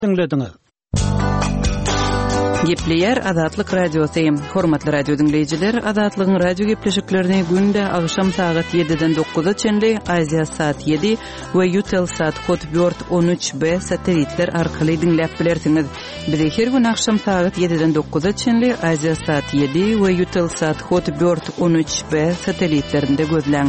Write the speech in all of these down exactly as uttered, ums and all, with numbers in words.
dinlediniz. Gepleyer Azatlyk Radiosu. Hormatly radio dinleyijiler, Azatlygyň radio gepleşiklerini günde agşam saat yediden dokuza çenli Aziya saat yedi we Utel saat dört on üç B satelitler arkaly dinläp bilersiňiz. Bizi her gün agşam saat yediden dokuza çenli Aziya saat yedi we Utel saat dört on üç B satelitlerinde gözleň.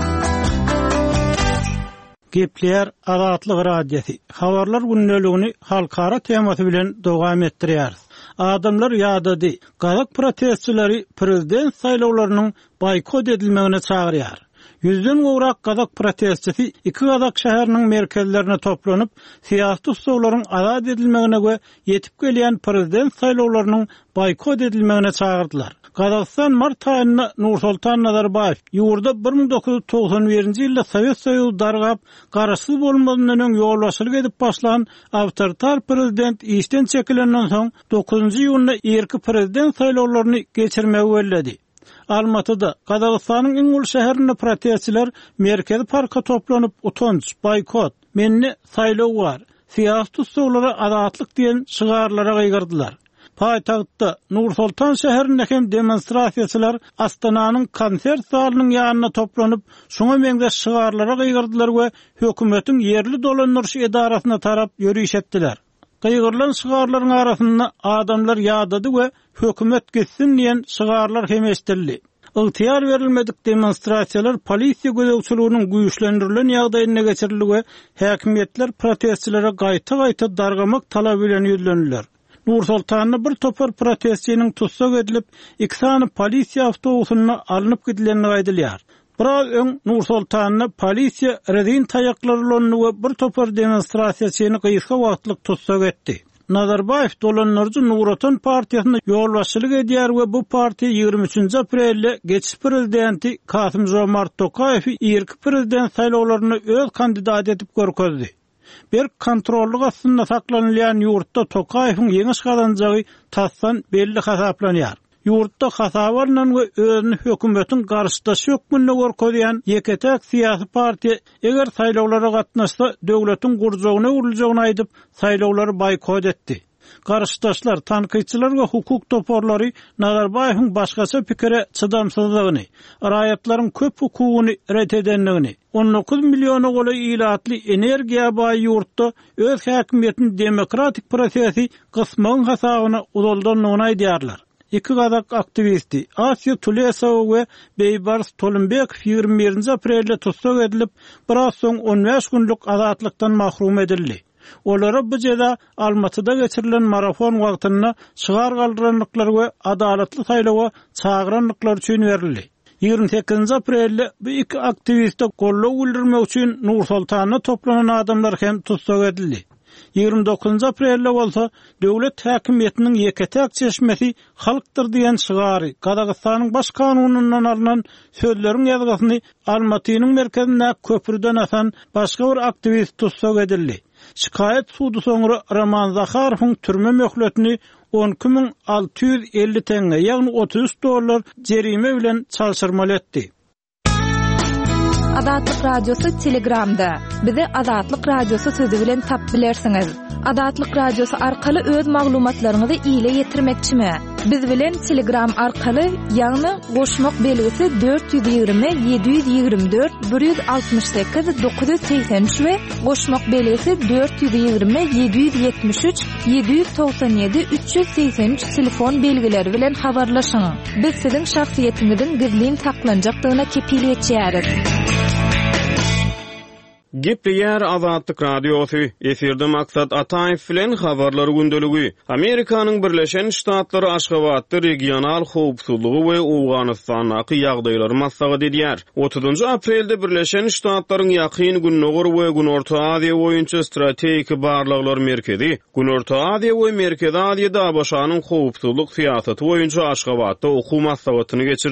Gepleyer Azatlyk Radiosu. Habarlar gündeligini halkara temasy bilen dowam etdirýär. Adamlar ýa-da Gazak protestçileri prezident saýlawlarynyň boykot edilmegine çagyrýar. Yüzden gowrak Gazak protestçisi iki Gazak şäheriniň merkezlerine toplanyp, siýasy ustawlaryň azad edilmegine we yetip gelýän prezident saýlawlarynyň boykot edilmegine çagyrdylar. Gazakistan mart aýynda Nursultan Nazarbayew ýurda bir ming dokuz yüz togson birinji ýylda Sowet Soýuzy dargap, garaşsyz bolmagynyň öňe ýolbaşçylyk edip başlanan awtoritar prezident işden çekilenden soň dokuzunji ýylyna erki prezident saýlawlaryny geçirmegi belledi. Almatyda Gazakistanyň iň ulu şäherinde protestçiler merkezi parka toplanyp utanç, boykot, menne saýlaw bar, siýasy ustawlara azatlyk diýen şygarlara gaýgyrdylar. Paýtagtda Nursultan şäherindäki demonstrasiýaçylar Astananyň konsert salynyň ýanyna toplanyp, şoňa meňde şygarlara gaýgyrdylar we hökümetiň ýerli dolandyryş edarasyna tarap ýürüýüş etdiler. Gaýgyrlan şygarlaryň arasynda adamlar ýa-da we hökümet gitsin diýen şygarlar hem eşdildi. Ygtyýar berilmedik demonstrasiýalar polisiýa gözegçiliginiň güýçlendirilen ýagdaýyna geçirildi we häkimetler protestçilere gaýta-gaýta dargamak talap bilen ýüzlendiler. Nursultanyň bir topar protestçiniň tutsak edilip, iki sany polisiýa awtobusyna alınıp gidileni gaýdylýar. Biraz öň Nursultanyny polisiýa rezin taýaklary we bir topar demonstrasiýaçyny gyýyska wagtlyk tutsak etdi. Nazarbayew dolanlarjy Nuratan partiýasyna ýolbaşçylyk edýär we bu partiýa ýygrimi üçinji aprelde geçiş prezidenti Kasym Jomart Tokayew erki prezident saýlawlaryny öz kandidat edip görkezdi. Bir kontrollyk aslında saklanýan ýurtda Tokayewiň ýeňiş kazanjagy tassan belli hasaplanýar. Ýurtda hasabarlan we özüni hökümetiň garşydaşy hökmünde görkezýän ýeketek siýasy partiýa eger saýlawlara gatnaşsa döwletiň gurjagyna uriljagyny aýdyp saýlawlary boykot etdi. Garşydaşlar, tanqidçiler we hukuk toporlary Nazarbayewiň başgaça pikire çydamsızlygyny, raýatlaryň köp hukugyny ret edenligini, on dokuz milyona goly ilatly energiýa baý ýurtda öz häkimiýetiniň demokratik prosesi gysmagyň hasabyna uzaldanlygyny aýdýarlar. İki Gazak aktivisti Asya Tulesow we Beýbars Tolunbek ýygrimi birinji aprelde tutsak edilip, biraz soň on beş günlük azatlykdan mahrum edildi. Olara bu jeda Almatyda geçirilen marafon wagtyna şygar galdyranlyklar we adalatly saýlawa çagyranlyklar üçin berildi. ýygrimi sekizinji aprelde bu iki aktiviste gollaw bildirmek üçin Nursultanyna toplanan adamlar hem tutsak edildi. ýygrimi dokuzunji aprelde bolsa döwlet häkimiýetiniň ýeketek çeşmesi halkdyr diýen şygary Gazakystanyň baş kanunundan alynan sözleriň ýazgysyny Almatynyň merkezinde köprüden asan başga bir aktivist tutsak edildi. Şikayet sudu soňra Roman Zakharowyň türme möhletini on iki bin alty ýüz elli teňe, ýagny otuz üç dollar jerime bilen çalşyrmaly etdi. Azatlyk Radiosu Telegramda. Bizi Azatlyk Radiosu sözi bilen tap bilersiňiz. Azatlyk Radiosu arkaly öz maglumatlaryňyzy ýyla ýetirmekçimi? Biz bilen Telegram arkaly ýagny goşmak belgisi dört yüz ýygrimi yedi yüz ýygrimi dört bir yüz altmış sekiz dokuz yüz seksen üç we goşmak belgisi dört yüz ýygrimi yedi yüz ýetmiş üç yedi yüz toksan ýedi üç yüz seksen üç telefon belgileri bilen habarlaşyň. Biz siziň şahsiýetiňizin gizlin saklanjakdygyna kepiliyet etýäris. Gepleyer Azatlyk Radiosu. Eferde maksat Ataýew bilen habarlar gündeligi. Amerikanyň Birleşen Ştatlary Aşgabatda regional howpsuzlygy we Awganystanyňky ýagdaýlary maslahat edýär. otuzunji aprelde Birleşen Ştatlaryň ýakyn Günnogor we Günorta Aziýa boýunça strategik barlyklar merkezi, Günorta Aziýa we Merkezi Aziýada başanyň howpsuzlyk syýasaty boýunça Aşgabatda okuw maslahatyny geçirdi.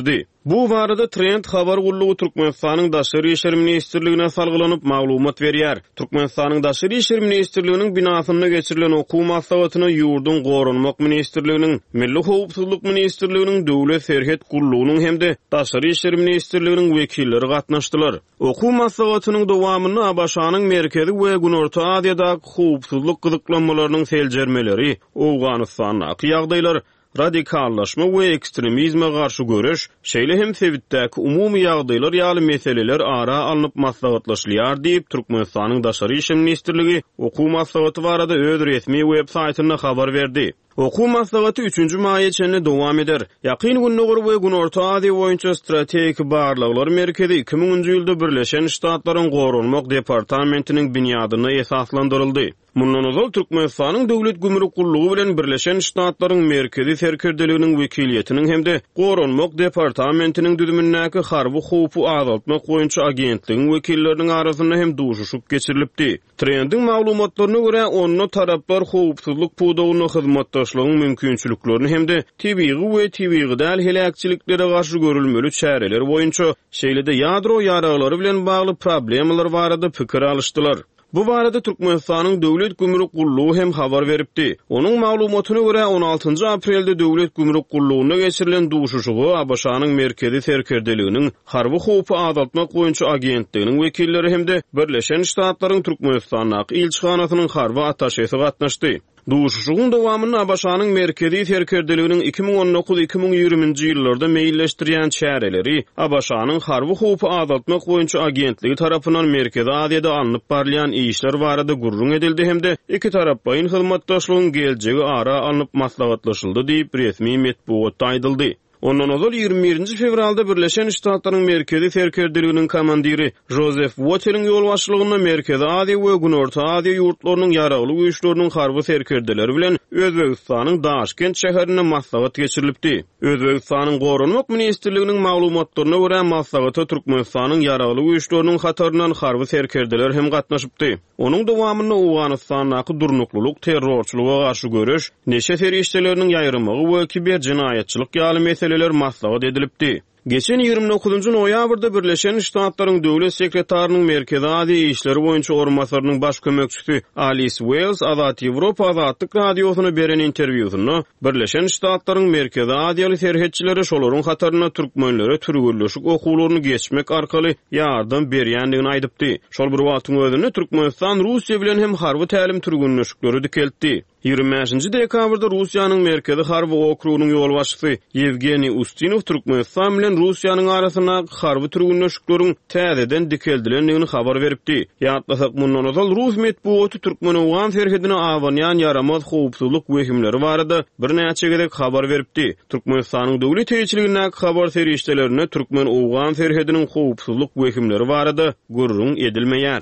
Bu barada Trend habar gullugy Türkmenistanyň Daşary işler ministrligine salgylanyp maglumat berýär. Türkmenistanyň Daşary işler ministrliginiň binasyna geçirilen okuw maslahatyny ýurdun gorunmak ministrliginiň, Milli howpsuzlyk ministrliginiň, Döwlet Serhet gullugynyň hemde Daşary işler ministrliginiň wekilleri gatnaşdylar. Okuw maslahatynyň dowamyny Abaşanyň merkezi we Günorta Aziýadaky howpsuzlyk gyzyklanmalarynyň seljermeleri, Awganystanyň ýagdaýlary, radikallaşma we ekstremizme garşy görüş, şeýle hem sebitdäki umumy ýagdaýlar ýaly meseleler ara alınıp maslahatlaşylýar diýip Türkmenistanyň Daşary işler ministrligi okuw maslahaty barada öz resmi web saýtyna habar berdi. Okuw maslahaty üçünji maýa çenli dowam eder. Ýakyn günler we Günorta Aziýa boýunça strategik barlyklar merkezi iki miňinji ýylda Birleşen Ştatlaryň Gorunmak departamentiniň binýadyna esaslandyryldy. Mundan ozal Türkmenistanyň döwlet gümrük gullugy bilen Birleşen Ştatlaryň merkezi serkerdeliginiň wekiliýetiniň hemde Gorunmak departamentiniň düzümindäki harby howpy azaltmak boýunça agentligiň wekilleriniň arasynda hem duşuşyp geçirilipdi. Trending maglumatlaryna görä onny taraplar howpsuzlyk pudawyny hyzmatdaşlygyň mümkinçiliklerini hemde tebii we tebii däl helakçiliklere garşy görülmeli çäreler boýunça şeýlede ýadro ýaraglary bilen bagly problemler barada pikir alışdylar. Bu barada Türkmenistanyň döwlet gümrük gullugy hem habar beripdi. Onuň maglumatyna görä on altynjy aprelde döwlet gümrük gullugyna geçirilen duşuşugy Abaşanyň merkezi serkerdeliginiň harby howpy azaltmak boýunça agentliginiň wekilleri hemde Birleşen Ştatlaryň Türkmenistanyň ilçihanasynyň harby ataşesy gatnaşdy. Duşuşugyň dowamyny Abaşanyň merkezi serkerdeliginiň iki miň on dokuz iki miň ýigrimiji ýyllarda meýilleşdirýän çäreleri Abaşanyň harby howpy azaltmak boýunça agentligi tarapyndan Merkezi Aziýada alınıp barlaýan işler barada gurrun edildi hemde iki tarap baýyn hyzmatdaşlygyň geljegi ara alınıp maslahatlaşyldy diýip resmi metbuatda aýdyldy. Ondan ozal ýygrimi birinji fevralda Birleşen Ştatlaryň merkezi serkerdeliginiň komandiri Joseph Wattel'in ýol başçylygyna Merkezi Aziýa we Günorta Aziýa ýurtlarynyň ýaragly güýçleriniň harby serkerdeleri bilen Özbegistanyň Daşkent şäherine maslahat geçirilipdi. Özbegistanyň Gorunmak ministrliginiň maglumatlaryna görä maslahata Türkmenistanyň ýaragly güýçleriniň hataryndan harby serkerdeler hem gatnaşypdy. Onuň dowamyny Awganystanyň durnuklyk, terrorçylyga garşy görüş, neşe ferişdeleriniň ýaýrymagy we kiber jinaýatçylyk ýaly meseleler maslahat edilipdi. Geçen ýygrimi dokuzunjy noýabrda Birleşen Ştatlaryň döwlet sekretarinyň Merkezi Aziýa işleri boýunça ormasarynyň baş kömekçisi Alice Wells Azat Ýewropa Azatlyk radiosyna beren interwýusyny Birleşen Ştatlaryň Merkezi Aziýaly serhetçileri şolaryň hataryna türkmenlere türgürleşik okuwlaryny geçmek arkaly ýardam berýändigini aýdypdy. Şol bir wagtyň özünde Türkmenistan Russiýa bilen hem harby tälim türgünleşikleri dikeltdi. ýygrimi beşinji dekabrda Russiýanyň merkezi harby okrugynyň ýol başçysy Yevgeniy Ustinow Türkmenistan bilen Russiýanyň arasyna harby türgünleşikleriň täzeden dikeldilendigini habar beripdi. Ýatlasak mundan ozal Rus metbuaty türkmen owgan serhedine awanýan ýaramaz howpsuzlyk wehimleri barada bir näçe gerek habar beripdi. Türkmenistanyň döwlet teýçiligindäki habar serişdelerine türkmen owgan serhediniň howpsuzlyk wehimleri barada gurrun edilmeýär.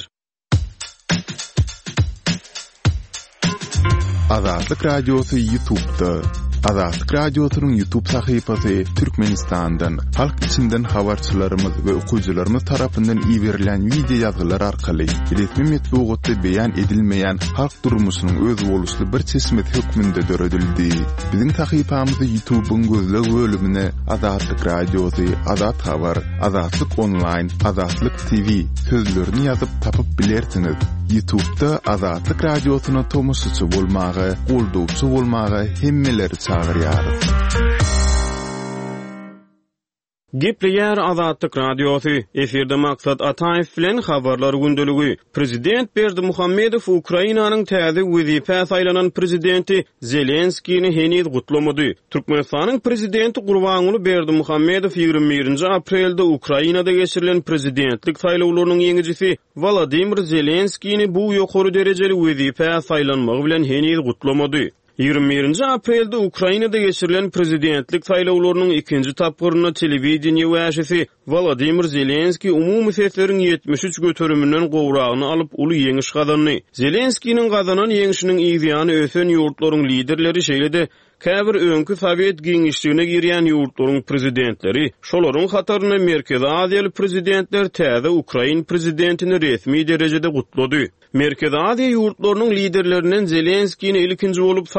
Azatlyk Radiosu YouTube'da. Azatlyk Radiosu'nun YouTube sahypasy Türkmenistan'dan, halk içinden habarçylarymyz we okuwçylarymyz tarapyndan iýerilen video ýazgylar arkaly resmi metbuatda beýan edilmeýän halk durmuşynyň öz boluşly bir çeşmet hökmünde döredildi. Biziň sahypamyzy YouTube'un gözleg bölümine Azatlyk Radiosu, Azat Habar, Azatlyk Online, Azatlyk T V sözlerini ýazyp tapyp bilersiňiz. YouTube'da Azatlyk Radiosu'na tomoşçy bolmagy, goldowçy bolmagy hemmeleri çağırýar. Gepleýär Azatlyk Radiosu. Eferde maksat Ataýew bilen habarlar gündeligi. Prezident Berdimuhammedow Ukrainanyň täze wezipe saýlanan prezidenti Zelenskiýni heniz gutlamady. Türkmenistanyň prezidenti Gurbanuly Berdimuhammedow ýygrimi birinji aprelde Ukrainada geçirilen prezidentlik saýlawlarynyň ýeňijisi Volodymyr Zelenskiýni bu ýokary derejeli wezipe saýlanmagy bilen heniz gutlamady. ýygrimi birinji aprelde Ukrainada geçirilen prezidentlik saýlawlarynyň ikinji tapgyryna telewizioniýa wäşisi Volodymyr Zelenski umumy sesleriň ýetmiş üç göteriminden gowragyny alyp uly ýeňiş gazandy. Zelenskiýniň gazanan ýeňişiniň ýygyany ösen ýurtlaryň liderleri şeýlede käbir öňkü Sowet giňişligine girýän ýurtlaryň prezidentleri, şolaryň hataryna Merkezi Aziýaly prezidentler täze Ukrain prezidentini resmi derejede gutlady. Merkezi Aziýa ýurtlarynyň liderlerinden Zelenskiýni ilkinji bolup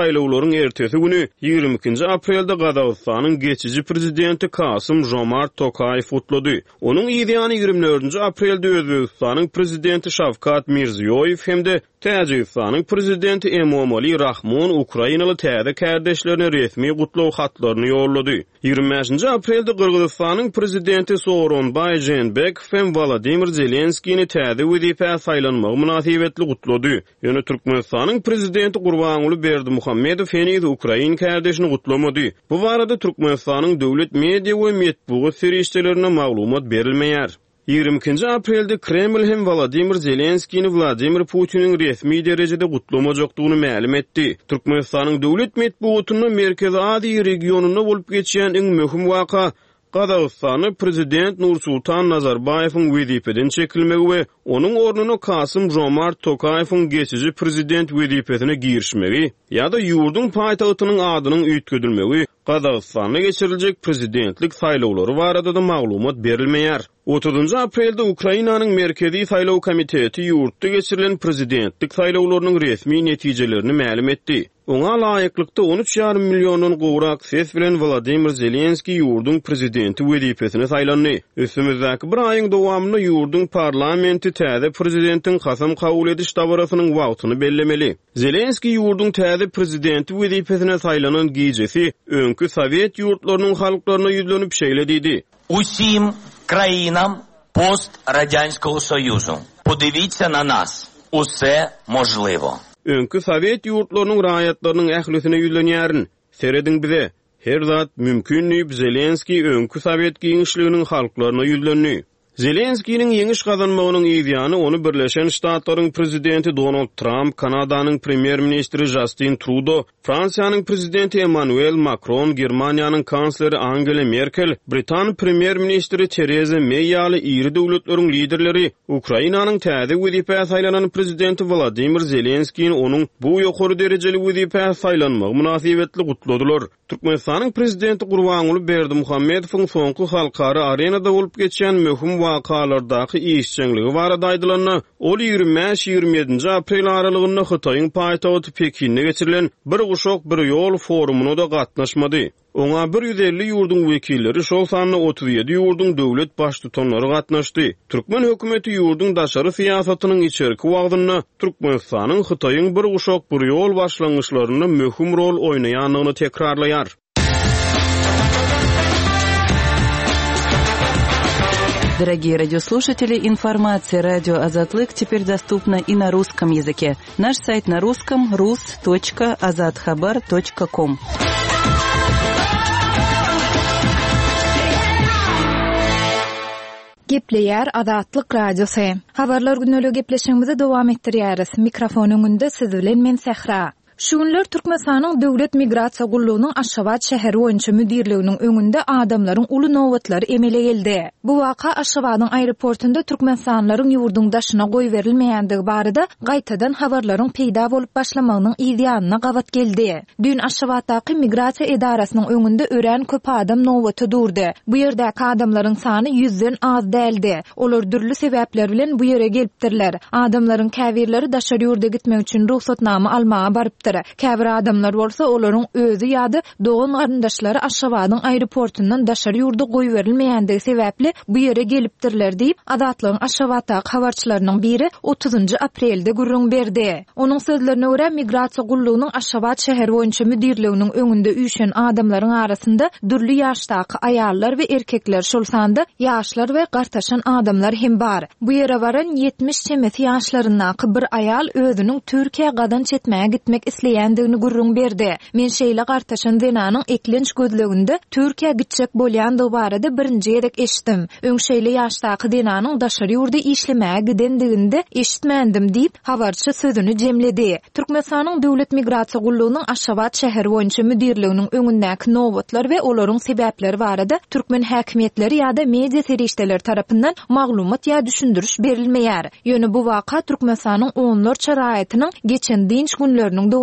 saylawlaryň ertesi güni ýygrimi ikinji aprelde Gazagystanyň geçici prezidenti Kasym-Jomart Tokayew gutlady. Onuň ýygyny ýygrimi dördünji aprelde Özbegistanyň prezidenti Şawkat Mirziýoýew hemde Täjikistanyň prezidenti Emomali Rahmon Ukrainaly täze kardeşlerine resmi gutlaw hatlaryny ýollady. ýygrimi beşinji aprelde Kırgızstanyň prezidenti Sooronbay Jeenbekow hem Volodymyr Zelenskiýni täze wezipä saýlanmagy münasibetli gutlady. Ýöne Türkmenistanyň prezidenti Gurbanuly Berdimuhammedow heniz Ukrain kardeşini gutlamady. Bu barada Türkmenistanyň döwlet media we medeniýet serişçilerine maglumat berilmeýär. ýygrimi ikinji aprelde Kreml hem Volodymyr Zelenskiýni Vladimir Putiniň resmi derejede gutlamajakdygyny ma'lum etdi. Türkmenistanyň döwlet medeniýetynyň Merkezi Aziýa regionuny bolup geçýän iň möhüm waka Gazagystany prezident Nursultan Nazarbayewiň wezipeden çekilmegi we onuň ornuny Kasym-Jomart Tokayewiň geçici prezident wezipesine girişmegi ýa-da ýurduň paýtagtynyň adynyň üýtgedilmegi Gazagystanda geçiriljek prezidentlik saýlawlary barada da maglumat berilmeýär. otuzunji aprelde Ukrainanyň Merkezi Saýlaw Komiteti ýurtda geçirilen prezidentlik saýlawlarynyň resmi netijelerini ma'lum etdi. Oňa laýyklykda on üç ýarym million gowrak ses bilen Volodymyr Zelenskiy ýurduň prezidenti wezipesine saýlandy. Üstümizdäki bir aýyň dowamyny ýurduň parlamenti täze prezidentiň hasam kabul ediş dabarasynyň wagtyny bellemeli. Zelenskiy ýurduň täze prezidenti wezipesine saýlanan gijesi öňkü Sowet ýurtlarynyň halklaryna ýüzlenip şeýledidi. Усім країнам пострадянського Союзу. Подивіться на нас. Усе можливо. Öňkü Sowet ýurtlarynyň raýatlarynyň ählisine ýüzlenýärin. Serediň bize, her zat mümkin diýip Zelenskiy öňkü Sowet giňişliginiň halklaryna ýüzlenýär. Zelenskiýniň ýeňiş gazanmagynyň ýygyny onu Birleşen Ştatlaryň prezidenti Donald Trump, Kanadanyň premier ministri Justin Trudeau, Fransiýanyň prezidenti Emmanuel Macron, Germaniýanyň kansleri Angela Merkel, Britan premier ministri Theresa May ýaly iri döwletleriň liderleri, Ukrainanyň täze wezipä saýlanan prezidenti Volodymyr Zelenskiýni onuň bu ýokary derejeli wezipä saýlanmagy münasibetli gutladylar. Türkmenistanyň prezidenti Gurbanuly Berdimuhammedowyň soňky halkara arenada bolup geçýän möhüm wakalardaky işçiligi barada aýdylanyna, ol ýygrimi beş ýygrimi ýedinji aprel aralygynda Hytaýyň paýtagty Pekinde geçirilen bir guşok bir ýol forumuna da gatnaşmady. Oňa bir ýüz elli ýurduň wekilleri, şol sanyny otuz ýedi ýurduň döwlet başlyklary gatnaşdy. Türkmen hökümeti ýurduň daşary siýasatynyň içerki wagtyna Türkmenistanyň Hytaýyň bir guşok bir ýol başlangyçlaryna möhüm rol oýnaýanlygyny tekrarlaýar. Дорогие радиослушатели, информация «Радио Азатлык» теперь доступна и на русском языке. Наш сайт на русском — рус точка азатхабар точка ком. Gepleýär Azatlyk Radiosy. Habarlar günlügi gepleşigimizi dowam etdirýäris. Mikrofonyň önünde siz bilen men Sehra. Şu günler Türkmenistanyň Döwlet Migrasiýa Gullugynyň Aşgabat şäheri boýunça müdirliginiň öňünde adamlaryň uly nowbatlary emele geldi. Bu waka Aşgabatyň aeroportunda türkmenistanlaryň ýurdun daşyna goý berilmeýändigi barada gaýtadan habarlaryň peýda bolup başlamagynyň ýygynyna gawat geldi. Dün Aşgabatdaky migrasiýa edarasynyň öňünde ören köp adam nowbaty durdy. Bu ýerdäki adamlaryň sany ýüzden az däldi. Olar dürli sebäpler bilen bu ýere gelipdirler. Adamlaryň käbirleri daşary ýurda gitmek üçin ruhsatnama almaga baryp käbir adamlar bolsa olaryň özü ýa-da dogan garyndaşlary Aşgabatyň aeroportundan daşary ýurda goý berilmeýändigi sebäpli bu ýere gelipdirler diýip Azatlygyň Aşgabatdaky habarçylarynyň biri otuzunji aprelde gürrüň berdi. Onuň sözlerine görä migrasiýa gullugynyň Aşgabat şäheri boýunça müdirliginiň öňünde üýşen adamlaryň arasynda dürli ýaşdaky aýallar we erkekler, şol sanda ýaşlar we gartaşan adamlar hem bar. Bu ýere baran ýetmiş çemesi ýaşlaryndaky bir aýal özüniň Türkiýe gadan çetmäge gitmek isleýändigini gürrüň berdi. Men şeýle gartaşan zenanyň eklenç gözleginde Türkiýe gitjek bolýandygy barada birinji gerek eşitdim. Öňşeýle ýaşdaky zenanyň daşary ýurda işlemäge gidendiginde eşitmändim diýip habarçy sözüni jemledi. Türkmenistanyň Döwlet Migrasiýa Gullugynyň Aşgabat şäheri boýunça müdirliginiň öňündäki nowbatlar we olaryň sebäpleri barada türkmen häkimetleri ýa-da media serişdeleri tarapyndan maglumat ýa düşündürüş berilmeýär. Ýöne bu waka Türkmenistanyň onlarça raýatynyň geçen dinç günleriniň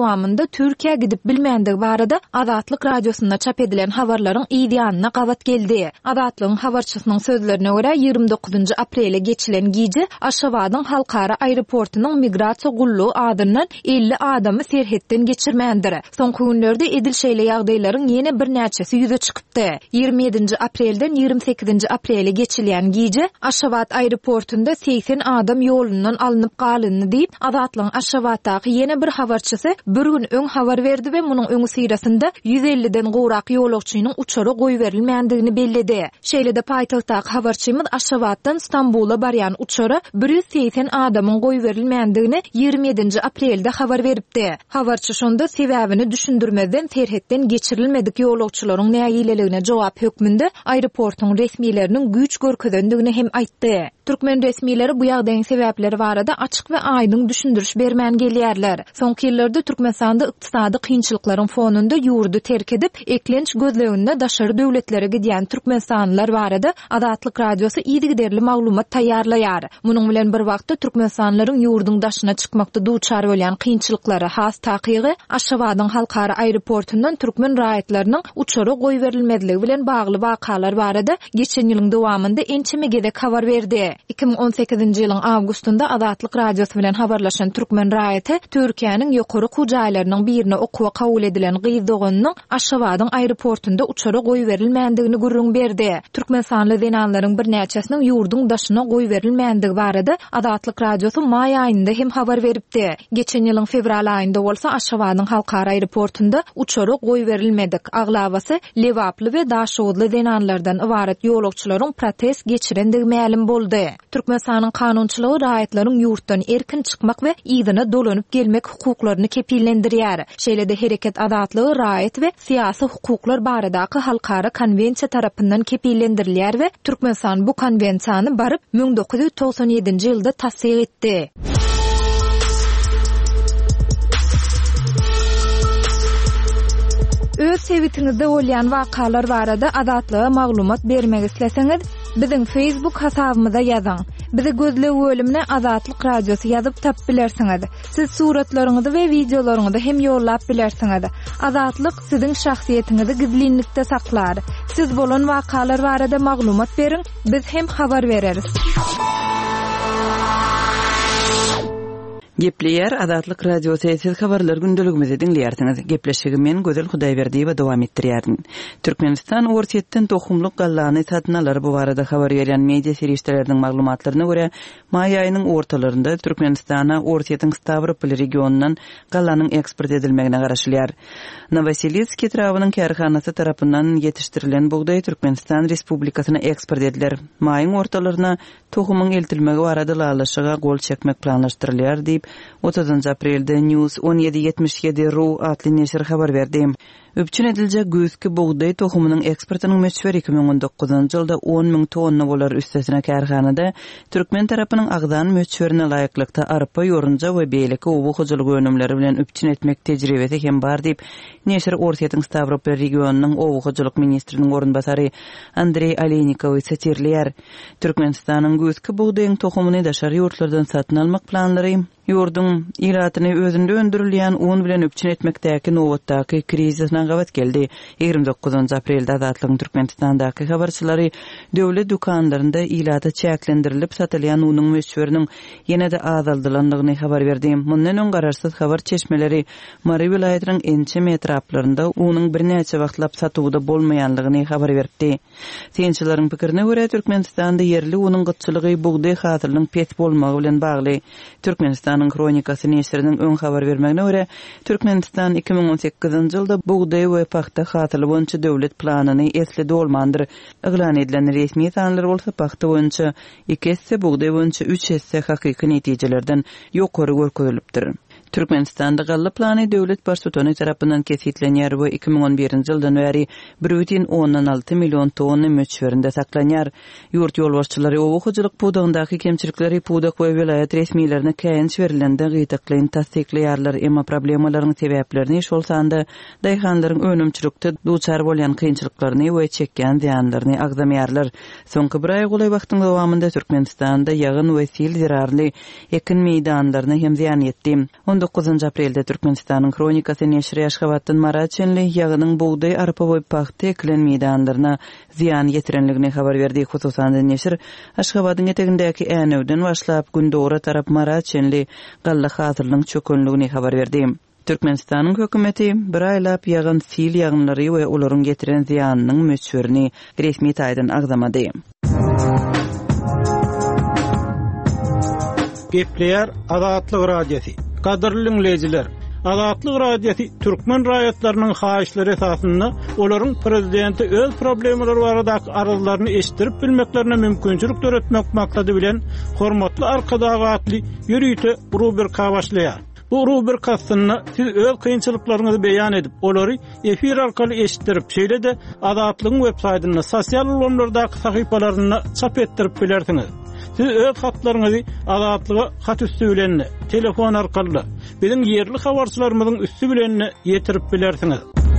dowamında Türkiýe gidip bilmändig barada Azatlyk radiosunda çap edilen habarlaryň ýa-da gawat geldi. Azatlygyň habarçysynyň sözlerine görä ýygrimi dokuzunçy aprele geçilen gije Aşgabatyň halkara aeroportunyň migrasiýa gullugy adyndan elli adamy serhetden geçirmändir. Soňky günlerde edil şeýle ýagdaýlaryň ýene bir näçesi ýüze çykypdy. ýygrimi ýedinçi aprelden ýygrimi sekizinçi aprele geçilen gije Aşgabat aeroportunda seksen adam ýolundan alınıp galyny diýip Azatlygyň Aşgabatdaky ýene bir habarçysy bir gün öň habar berdi we munyň öňü syrasynda yüz elliden gowrak ýolagçynyň uçary goý berilmändigini bellidi. Şeýle de paýtagtdaky habarçymyz Aşgabatdan Istanbula barýan uçary bir yüz seksen adamyň goý berilmändigini ýygrimi ýedinçi aprelde habar beripdi. Habarçy şonda sebäbini düşündirmeden terhetden geçirilmedik ýolagçylaryň nägileligine jogap hökmünde aeroportuň resmiýetleriniň güýç görkezendigini hem aýtdy. Türkmen resmiýetleri bu ýagdaýyň sebäpleri barada açyk we aýdyň düşündiriş bermän gelýärler. Soňky ýyllarda Türkmenistanda ykdysady kynçylyklaryň fonunda ýurdu terk edip eklenç gözleginde daşary döwletlere gidýän türkmenistanlylar barada Azatlyk radiosy ýygyderli maglumat taýýarlaýar. Munyň bilen bir wagtda türkmenistanlylaryň ýurduň daşyna çykmakda duçar bolýan kynçylyklary has takygy Aşgabatyň halkara aeroportundan türkmen raýatlarynyň uçary goý berilmediligi bilen bagly wakalar barada geçen ýylyň dowamında ençeme gedek habar berdi. iki bin on sekizinçi ýylyň awgustunda Azatlyk radiosy bilen habarlaşan türkmen raýaty Türkiýanyň ýokary kujaýlarynyň birine okuwa kabul edilen gyzdoganynyň Aşgabatyň aeroportunda uçary goý berilmändigini gürrüň berdi. Türkmenistanly denanlaryň bir näçesiniň ýurduň daşyna goý berilmänligi barada Azatlyk radiosy may aýynda hem habar beripdi. Geçen ýylyň fevral aýynda bolsa Aşgabatyň halkara aeroportunda uçary goý berilmedik. Aglabasy lewaply we daşowly denanlardan ibaret ýolagçylaryň protest geçirendigi ma'lum boldy. Türkmenistanyň kanunçylygy raýatlaryň ýurtdan erkin çykmak we ýygyna dolanyp gelmek hukuklaryny kepillendirýär. Şeýle de hereket azatlygy raýat we syýasy hukuklar baradaky halkara konwensiýa tarapyndan kepillendirilýär we Türkmenistan bu konwensiýany baryp bin dokuz yüz toksan ýedinçi ýylda tassyk etdi. Öz sebitiňizde bolýan wakalar barada azatlyga maglumat bermek isleseňiz, biziň Facebook hasabymyza ýazyň. Bizi gözlegi bölümine Azatlyk radiosy ýazyp tap bilersiňiz. Siz suratlaryňyzy we videolaryňyzy hem ýollap bilersiňiz. Azatlyk siziň şahsiýetiňizi gizlinlikde saklar. Siz bolan wakalar barada maglumat beriň, biz hem habar bereriz. Gepleýär Azatlyk radiosy siz habarlar gündeligimizi dinleýärsiňiz. Gepleşigi men Gözel Hudaýberdi we dowam etdirýärin. Türkmenistan ortiýetden tohumluk gallany satnalar bu barada habar berýän media serişleriniň maglumatlaryna görä, may aýynyň ortalarynda Türkmenistana ortiýetiň Stavropol regionundan gallanyň eksport edilmegine garaşylýar. Novosibirsk trawynyň kärhanasy tarapyndan ýetişdirilen buğday Türkmenistan Respublikasyna eksport ediler. Maýyň ortalaryna tohumyň eltilmegi barada lalaşyga gol çekmek planlaşdyrylýar diýip otuzunçy aprelde News on yedi yetmiş yedi ru atly neşir habar berdi. Öpçün ediljek güýzki buğday tohumynyň eksportynyň meçber iki bin on dokuzunçy ýylda on miň tonna bolar üstesine kärhanada Türkmen tarapynyň agdan meçberine laýyklykda arpa, ýorunja we beýleki owu hojalyk önümleri bilen öpçün etmek tejribesi hem bar diýip neşir ortiýetiň Stavropol regionunyň owu hojalyk ministriniň orunbasary Andrey Alenikow satirlýär. Türkmenistanyň güýzki buğdaýyň tohumyny daşary ýurtlardan satyn almak planlary ýurdun iratyny özünde öndürilýän un bilen öpçün etmekdäki nowatdaky krizisden gawat geldi. ýygrimi dokuzunçy aprelde Azatlygyň Türkmenistandaky habarçylary döwlet dukanlarynda ilata çäklendirilip satylýan unyň meçberiniň ýene-de azaldylandygyny habar berdi. Mundan öň gararsyz habar çeşmeleri Mary vilayatynyň ençe etraplarynda unyň bir näçe wagtlap satywda bolmaýanlygyny habar berdi. Synçylaryň pikirine görä Türkmenistanda yerli unyň gytçylygy buğday hasylynyň pet bolmagy bilen bagly. Türkmenistan Kronikasy neşriniň öň habar bermegine görä Türkmenistan iki bin on sekizinçi ýylda buğday we paxta hasyly boýunça döwlet planyny esledi bolmandyr. Eglan edilen resmi sanlar bolsa paxta boýunça iki esse, buğday boýunça üç esse hakyky netijelerden ýokary görkezilipdir. Türkmenistanda galla plany döwlet başçylygy tarapyndan kesitlenýär we iki bin on birinçi ýyldan beri bir бүтүн ondan alty million tonna meçberinde saklanýar. Ýurt ýolbaşçylary owu hojalyk puwdagyndaky kemçilikleri puwdak we vilayat resmiýetlerine käýinç berilende gyýtaklaryny tasdikleýärler, emma problemalaryň sebäplerini şolsanda daýhanlaryň önümçilikde duçar bolýan kynçylyklaryny we çekýän ziýanlaryny agzamýarlar. Soňky bir aý golay wagtyň dowamında Türkmenistanda ýagyn we sil zirarly ekin meýdanlaryna hem ziýan ýetdi. dokuzunçy aprelde Türkmenistanyň Kronikasy neşri Aşgabatdan Maraçenli ýagynyň buğday arpa boy paxta eklen meýdanlaryna ziýan ýetirenligini habar berdi. Hususan neşir Aşgabatyň etegindäki Änewden başlap Gündöwra tarap Maraçenli galla hazırlygyň çökönligini habar berdi. Türkmenistanyň hökümeti bir aýlap ýagan sil ýagynlary we olaryň getiren ziýanynyň möçberini resmi taýdan agzamady. Gepleýär Azatlyk Radiosi. Gadyrly dinleýijiler, Azatlyk Radiosi türkmen raýatlarynyň haýyşlary esasynda olaryň prezidenti öz problemleri baradaky arzularyny eşitdirip bilmeklerine mümkinçilik töretmek maksady bilen hormatly arkadagy atly ýürüýte rubrika başlaýar. Bu rubrikasynda siz öz kynçylyklaryňyzy beýan edip, olary efir arkaly eşitdirip, şeýle-de Azatlygyň web-saýtyna, sosial ulanlardaky sahypalaryna çap etdirip bilersiňiz. Siz öz hatlaryňyzy Azatlyga hat üstü bilen, telefon arkaly, biziň ýerli habarçylarymyzyň üstü bilen ýetirip bilersiňiz.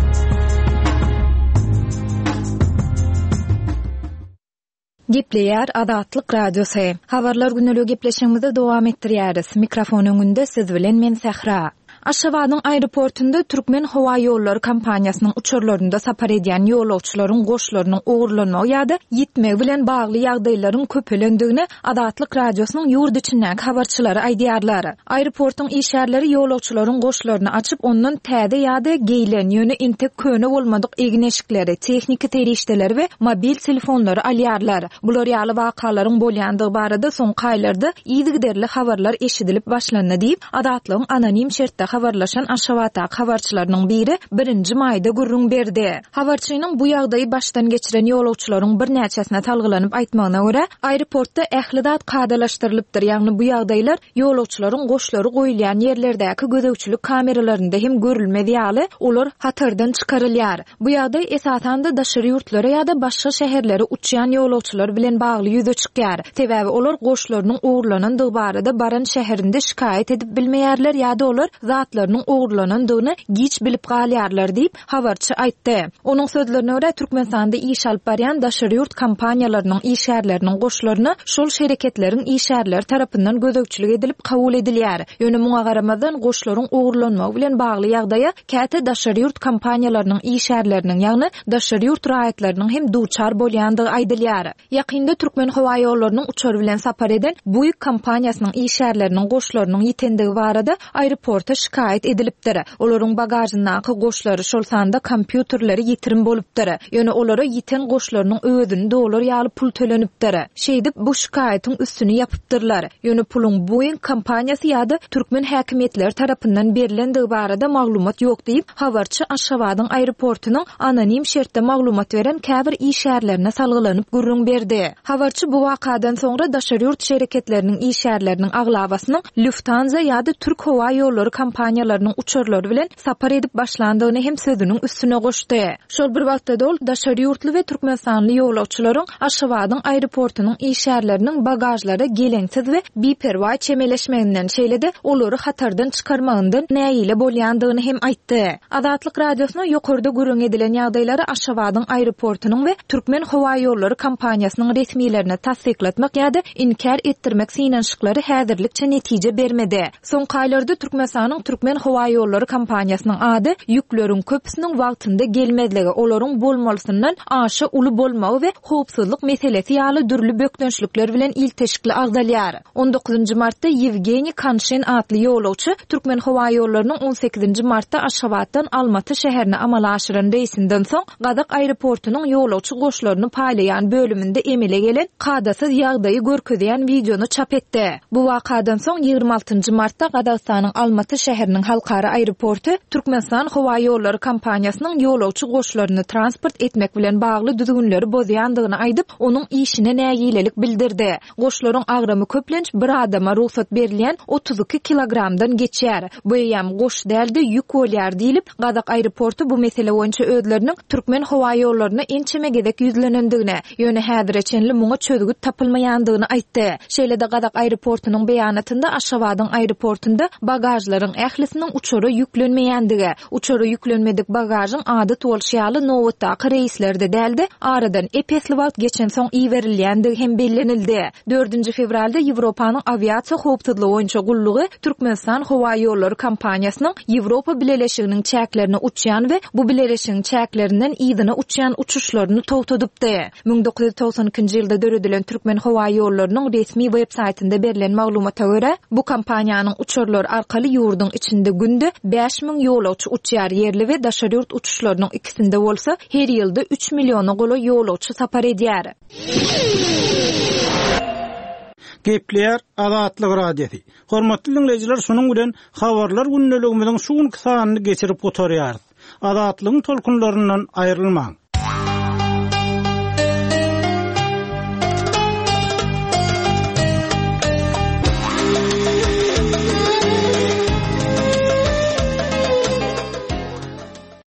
Gepleýär Azatlyk Radiosu. Habarlar günlük gepleşigimizde dowam etdirýäris. Mikrofon öňünde siz bilen men Sahra. Aşgabatyň aeroportunda Türkmen Hawa Ýolları kompaniýasynyň uçurlarynda sapar edýän ýolagçylaryň goşlarynyň ogurlanmagy ýa-da ýitmek bilen bagly ýagdaýlaryň köpelendigini Azatlyk Radiosynyň ýurt içindäki habarçylary aýdýarlar. Aeroportyň işgärleri ýolagçylaryň goşlaryny açyp ondan täze ýa-da geýlen ýöne intek köne bolmadyk egneşikleri, tehnika terişdeleri we mobil telefonlary alýarlar. Bular ýaly wakalaryň bolýandygy barada soňky aýlarda ýygyderli habarlar eşidilip başlandy diýip Azatlygyň anonim şertde habarlaşan Aşgabat habarçylarynyň biri birinji maýda gurrun berdi. Habarçynyň bu ýagdaýy başdan geçiren ýolagçylaryň bir näçesine talgylanyp aýtmagyna görä, aeroportda ählidat kadalaşdyrylypdyr. Ýagny bu ýagdaýlar ýolagçylaryň goşlary goýulýan ýerlerdäki gözegçilik kameralarynda hem görülmedi ýaly olar hatardan çykarylýar. Bu ýagdaýy esasen de daşary ýurtlara ýa-da başga şäherlere uçýan ýolagçylar bilen bagly ýüze çykýar. Sebäbi olar goşlarynyň ogurlanandygy barada baran şäherinde şikayet edip bilmeýärler ýa-da olar zatlarynyň ogurlanandygyny giç bilip galýarlar diýip habarçy aýtdy. Onuň sözlerine görä Türkmenistanda iş alyp barýan daşary ýurt kompaniýalarynyň işgärleriniň goşlaryny şol şerketleriň işgärler tarapyndan gözegçilik edilip kabul edilýär. Ýöne muňa garamazdan goşlaryň ogurlanmagy bilen bagly ýagdaýa käte daşary ýurt kompaniýalarynyň işgärleriniň ýagny daşary ýurt raýatlarynyň hem duçar bolýandygy aýdylýar. Ýakynda Türkmen Hawa Ýollarynyň uçur bilen sapar eden buýuk kompaniýasynyň işgärleriniň goşlarynyň ýitendigi barada aeroporta şikayet edilipdir. Olaryň bagajyndaky goşlary şol sanda kompýuterleri ýitirim bolupdyr. Ýöne olara ýiten goşlarynyň özüni dolar ýaly pul tölenipdir. Şeýdip bu şikayetin üstüni ýapypdyrlar. Ýöne pulun buýun kompaniýasy ýa-da türkmen häkimetleri tarapyndan berilendigi barada maglumat ýok diýip habarçy Aşgabatyň aeroportunyň anonim şertde maglumat beren käbir işgärlerine salgylanyp gurrun berdi. Habarçy bu wakadan soňra daşary ýurt şerketleriniň işgärleriniň aglabasynyň Lufthansa ýa-da Türk Hawa Ýolları kompaniýalarynyň uçurlary bilen sapar edip başlandygyny hem sözüniň üstüne goşdy. Şol bir wagtda dol daşary ýurtly we türkmenstanly ýolagçylaryň Aşgabatyň aeroportunyň işgärleriniň bagajlary geleňsiz we biperwa çemeleşmeginden şeýle-de olary hatardan çykarmagyndan näýile bolýandygyny hem aýtdy. Azatlyk Radiosyna ýokarda gurrun edilen ýagdaýlary Aşgabatyň aeroportunyň we Türkmen Hawa Ýolları kompaniýasynyň resmiýetlerini tasdiklatmak ýa-da inkar etdirmek synanşyklary häzirlikçe netije bermedi. Soňky aýlarda Türkmenistanyň Türkmen Hawa Ýolları kompaniýasynyň ady ýükleriň köpüsiniň wagtynda gelmediligi, olaryň bolmalysyndan aşy uly bolmagy we howpsuzlyk meselesi ýaly dürli bökdençlikler bilen ilteşikli agdalýar. on dokuzunçy martda Yevgeniy Kanshin atly ýolagçy Türkmen Hawa Ýollarynyň on sekizinçi martda Aşgabatdan Almaty şäherine amal aşyran reýsinden soň Gadak aeroportunyň ýolagçy goşlaryny paýlaýan bölüminde emele gelen kadasyz ýagdaýy görkezýän videonu çap etdi. Bu wakadan soň ýygrima altyncy martda Gadagstanyň Almaty şäheriniň halkara aeroportu Türkmenistan Hawa Ýolları kompaniýasynyň ýolagçy goşlaryny transport etmek bilen bagly düzgünleri bozýandygyny aýdyp, onuň işine näýilelik bildirdi. Goşlaryň agramy köplenç bir adama ruhsat berilýän otuz iki kilogramdan geçýär. Bu ýam goş däldi ýük bolýar diýilip, Gadak aeroportu bu mesele boýunça özleriniň Türkmen Hawa Ýollaryna ençeme gedek ýüzlenendigine, ýöne häzirçenli muňa çözgüt tapylmaýandygyny aýtdy. Şeýle-de Gadak aeroportunyň beýanatynda Aşgabatyň aeroportunda bagajlaryň ählisiniň uçary ýüklenmeýändigi, uçary ýüklenmedik bagažyň ady tolşýaly nowatdaky reýslerde däldi, aradan epesli wagt geçen soň iýerilýändigi hem bellenildi. dördünji fevralda Ýewropanyň aviasiýa howpsuzlygy boýunça gullugy Türkmenistan Howa ýollary kompaniýasynyň Ýewropa Birleşiginiň çäklerine uçýan we bu birleşigiň çäklerinden ýygyna uçýan uçuşlaryny togtadypdy. ming dokuz ýüz togsan ikinji ýylda döredilen Türkmen Howa ýollarynyň resmi web-saytynda berilen maglumata görä, bu kompaniýanyň uçurlar arkaly ýurduň içinde günde beş miň ýolawçy uçýar, yerli we daşary ýurt uçuşlarynyň ikisinde bolsa her ýylda üç milliony gola ýolawçy sapar edýär. Gepler Azatlyk radiosu. Hormatly dinleyijiler, şonuň bilen habarlar günneligimiziň şuň kysanyny geçirip oturýar. Azatlygyň tolkunlaryndan aýrylmaň.